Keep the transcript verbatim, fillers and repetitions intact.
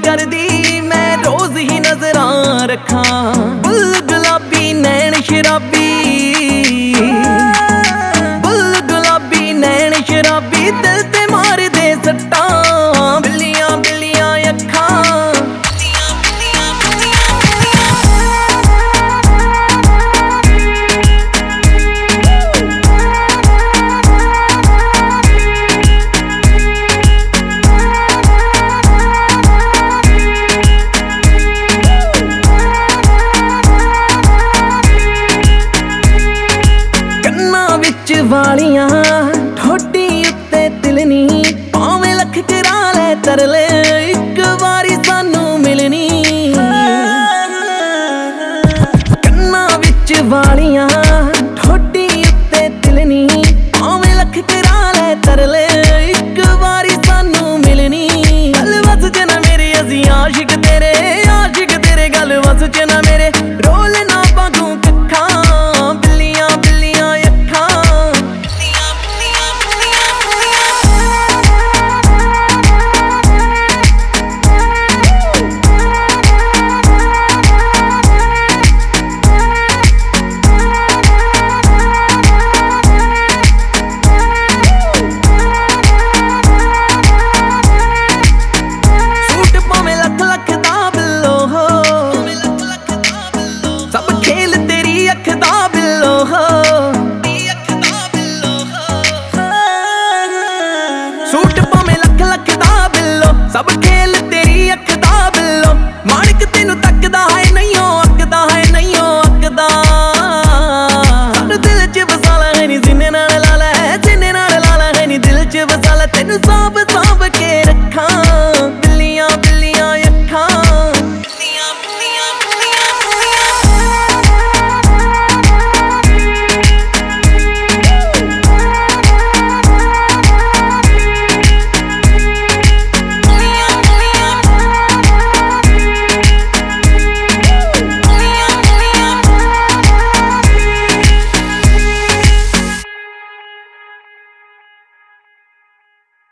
करदी मैं रोज ही नजरां रखा। बुल गुलाबी नैन शराबी, बुल गुलाबी नैन शराबी, दिल ते मार दे सट्टां बिल्लियां बिल्लियां अखां। वालियां ठोडी उत्ते तिलनी, भावें लख करा लै तरले इक वारी सानू मिलनी। कन्ना विच वालियां ठोडी उत्ते तिलनी, भावें लख करा लै तरले इक वारी सानू मिलनी। गल वस च ना मेरे असी आशिक तेरे, आशिक तेरे गल वस च ना मेरे, रोल ना पागू कखा बिल्लियां बिल्लियां अखां। सब खेल तेरी अख दा बिल्लो हो, सूट भावें लख लख दा बिल्लो, सब खेल तेरी अख दा बिल्लो। माणक तेनू तकदा है नहीं हो अकदा है नहीं हो अकदा, सानू दिल च वसाला है नी सीने नाल लाला है, सीने नाल लाला है नी दिल च वसाला, तेनू सांभ सांभ के रखां।